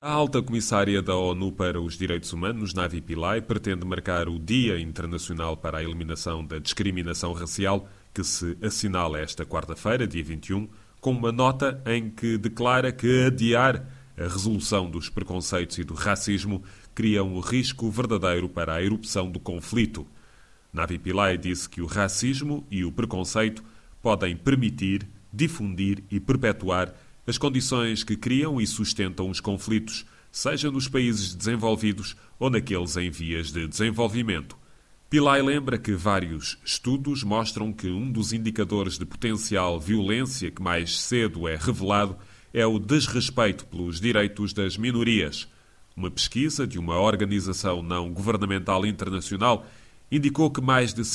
A alta comissária da ONU para os Direitos Humanos, Navi Pillay, pretende marcar o Dia Internacional para a Eliminação da Discriminação Racial, que se assinala esta quarta-feira, dia 21, com uma nota em que declara que adiar a resolução dos preconceitos e do racismo cria um risco verdadeiro para a erupção do conflito. Navi Pillay disse que o racismo e o preconceito podem permitir, difundir e perpetuar as condições que criam e sustentam os conflitos, seja nos países desenvolvidos ou naqueles em vias de desenvolvimento. Pillay lembra que vários estudos mostram que um dos indicadores de potencial violência que mais cedo é revelado é o desrespeito pelos direitos das minorias. Uma pesquisa de uma organização não governamental internacional indicou que mais de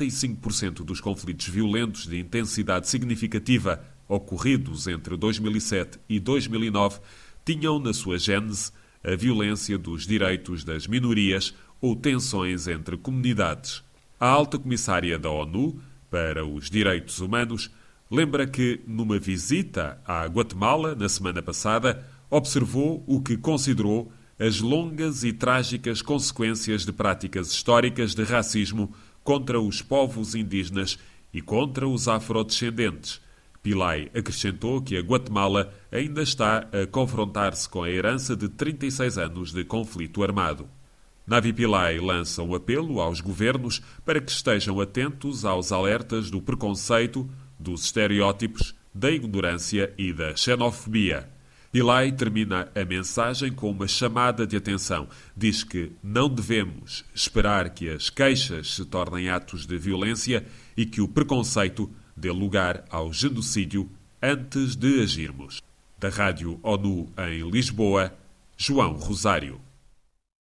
55% dos conflitos violentos de intensidade significativa ocorridos entre 2007 e 2009 tinham na sua gênese a violência dos direitos das minorias ou tensões entre comunidades. A alta comissária da ONU para os Direitos Humanos lembra que, numa visita à Guatemala na semana passada, observou o que considerou as longas e trágicas consequências de práticas históricas de racismo contra os povos indígenas e contra os afrodescendentes. Pillay acrescentou que a Guatemala ainda está a confrontar-se com a herança de 36 anos de conflito armado. Navi Pillay lança um apelo aos governos para que estejam atentos aos alertas do preconceito, dos estereótipos, da ignorância e da xenofobia. Pillay termina a mensagem com uma chamada de atenção. Diz que não devemos esperar que as queixas se tornem atos de violência e que o preconceito dê lugar ao genocídio antes de agirmos. Da Rádio ONU em Lisboa, João Rosário.